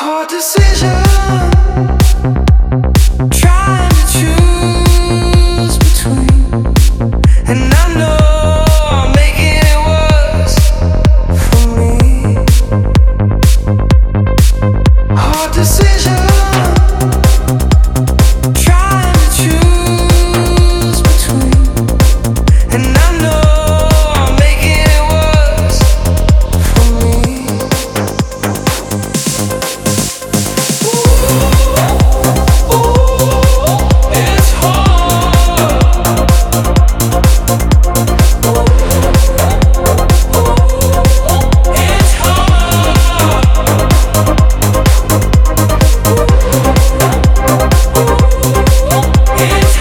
Hard decision, trying to choose between, and I know I'm making it worse for me. Hard decision, trying to choose between, and I know I'm making it worse for me. It's hard. It's hard. It's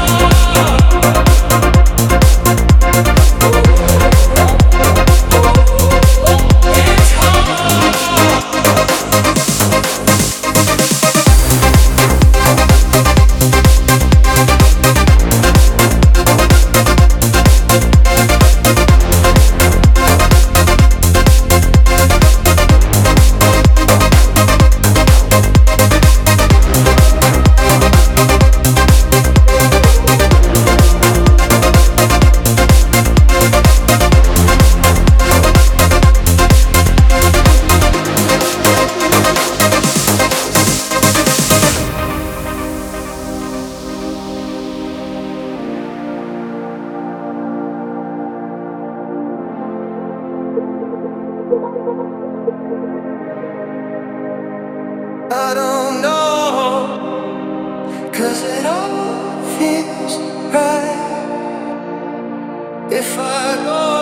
I don't know, 'cause it all feels right. If I go